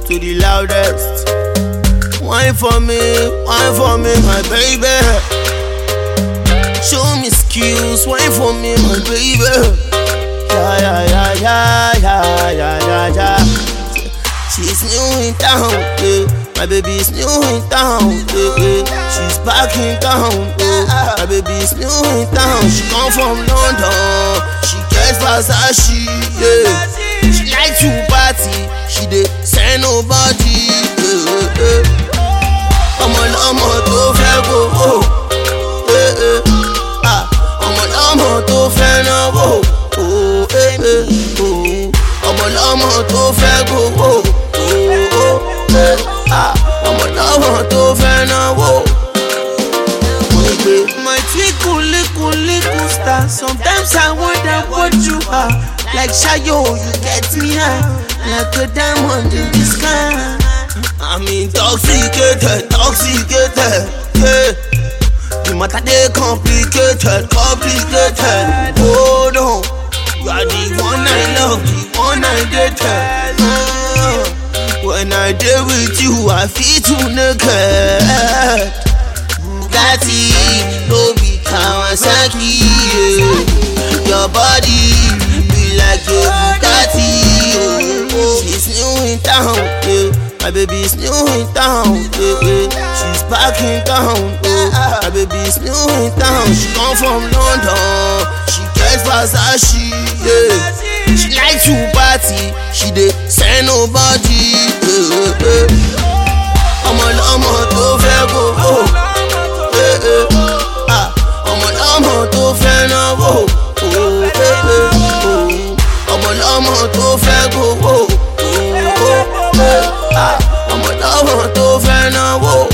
to the loudest. Wine for me, my baby. Show me skills, wine for me, my baby. Yeah. She's new in town, yeah. My baby's new in town, yeah. She's back in town, yeah. My baby's new in town. She come from London, she gets Versace, yeah. She like to party, she dey send nobody, yeah. Ọmọ tó fẹ́ gbowó, ọmọ tó fẹ́ náwó, ọmọ tó fẹ́ gbowó, ọmọ tó fẹ́ náwó. My twinkle star, sometimes I wonder what you are. Like Shayo, you get me high, like a diamond in the sky. I'm intoxicated, yeah. The matter they complicated. Hold on, you are the one I love, the one I dated. When I deal with you, I feel too naked. Bugatti, no be Kawasaki, yeah. Your body be like a Bugatti, oh. She's new in town, yeah. My baby's new in town, yeah. She's back in town, yeah. My baby's new in town. She come from London, she gets Versace, yeah. She like to party, she dey send nobody, yeah. Ọmọ tó fẹ́ gbowó, ọmọ tó fẹ́ náwó, ọmọ tó fẹ́ gbowó, ọmọ tó fẹ́ náwó.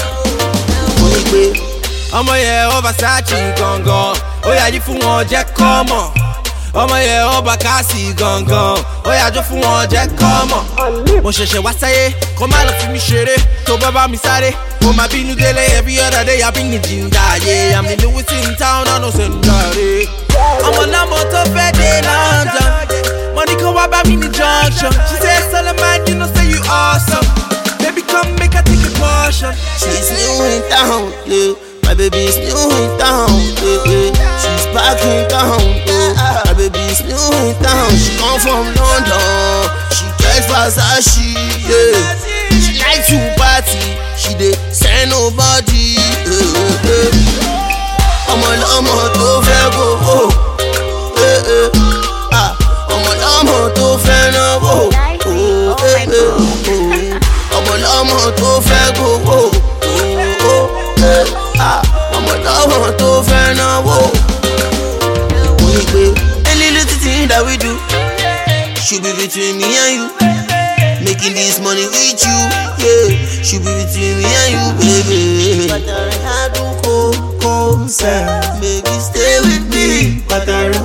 Ọmọ yẹn ó Versace gangan, ó yá yí fún wọn jẹ́ kọ́mọ̀. Ọmọ yẹn ó Bacassi gangan, ó yá jó fún wọn jẹ́ kọ́mọ̀. Mo ṣẹ̀ṣẹ̀ wá sáyé, kó má lọ fi mí ṣeré, tó bá mi sáré. Mo máa bínú délé every other day, I bring the ginger, yeah. I'm the newest in town, I know sendare. Ọmọ lọ́mọ tó fẹ́ dé London, money come wá bá mi ní junction. She said, Solomon, you know say you awesome. Baby, come make her take a portion. She's new in town, yeah. My baby's new in town, yeah. She's back in town, yeah. My baby's new in town. She come from London, she gets Versace, yeah. She like to party, she dey send nobody, yeah. Ọmọ tó fẹ́ gbowó, ọmọ tó fẹ́ náwó, ọmọ tó fẹ́ gbowó, ọmọ tó fẹ́ náwó. Any little thing that we do should be between me and you. Making this money with you, yeah. Should be between me and you, baby. But I had to come, baby, stay with me. But I